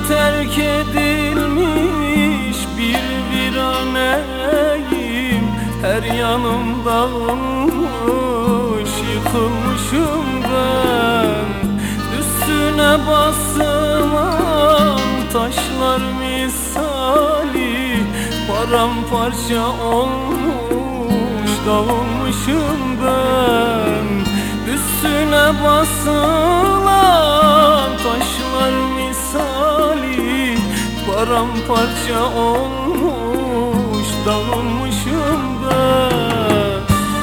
terk edilmiş bir viraneyim. Her yanım dağılmış, yıkılmışım ben. Üstüne basılan taşlar misali paramparça olmuş, dağılmışım ben. Üstüne basılan taşlar misali paramparça olmuş, dağılmışım ben.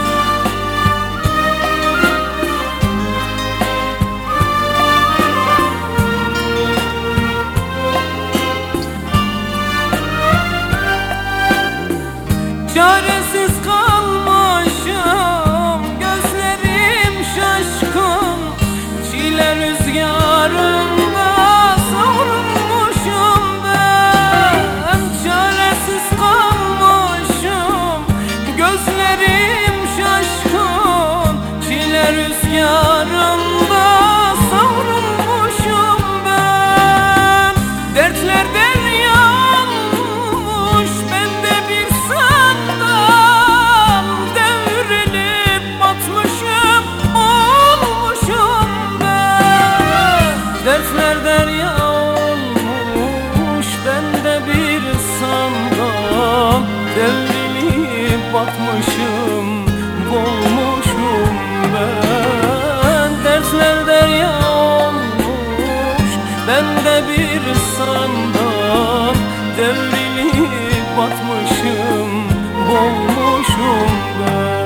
Çaresiz kalmışım, gözlerim şaşkın. Çile rüzgarında savrulmuşum ben. Çaresiz kalmışım, gözlerim şaşkın. Çile rüzgarında savrulmuşum ben. Dertlerden yanmış bende bir sandal. Devrilip batmışım, olmuşum ben. Dertler derya olmuş bende bir sandal. Devrilip batmışım, boğulmuşum ben. Dertler derya olmuş bende bir sandal. Devrilip batmışım, boğulmuşum ben.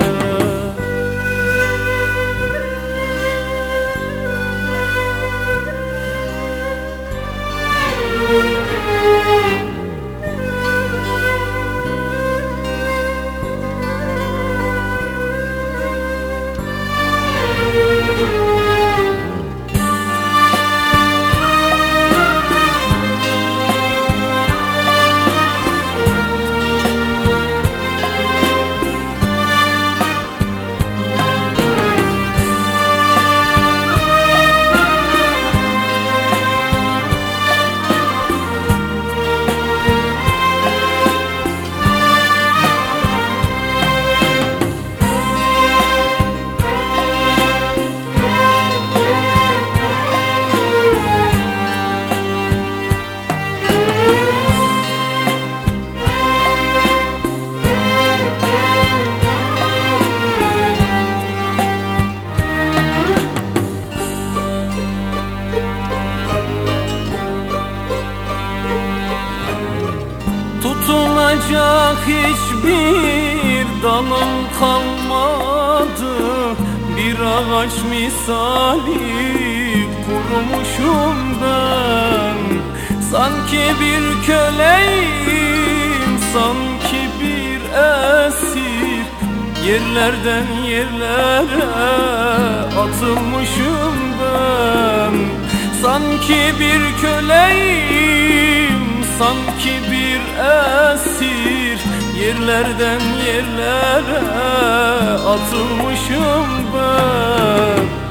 Tutunacak hiçbir dalım kalmadı. Bir ağaç misali kurumuşum ben. Sanki bir köleyim, sanki bir esir. Yerlerden yerlere atılmışım ben. Sanki bir köleyim, sanki bir esir. Yerlerden yerlere atılmışım ben.